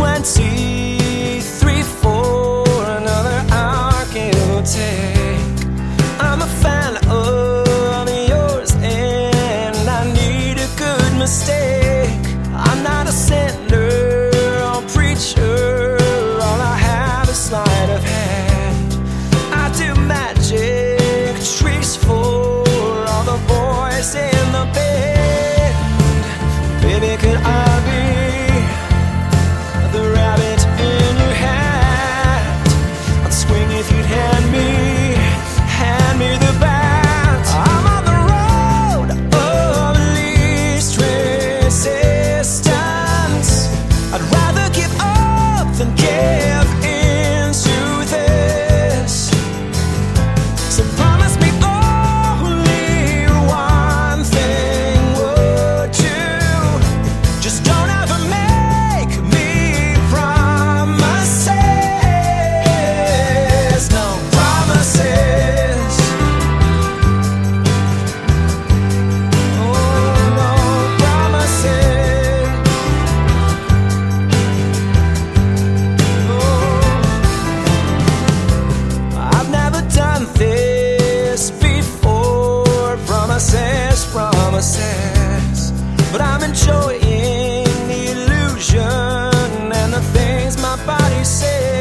plenty. 3, 4, another hour give or take. I'm a fan of yours and I need a good mistake. I'm not a sinner or preacher, all I have is sleight of hand. I do magic tricks for all the boys in the band. Baby, could I be the rabbit in your hat? I'd swing if you'd hand me the bat. I'm on the road of least resistance. I'd rather give up than give in to this. So promise me only one thing, would you? Just don't ever make me promises. No promises. Oh, no promises. Oh, I've never done this before. Promises, promises. But I'm enjoying the illusion and the things my body says.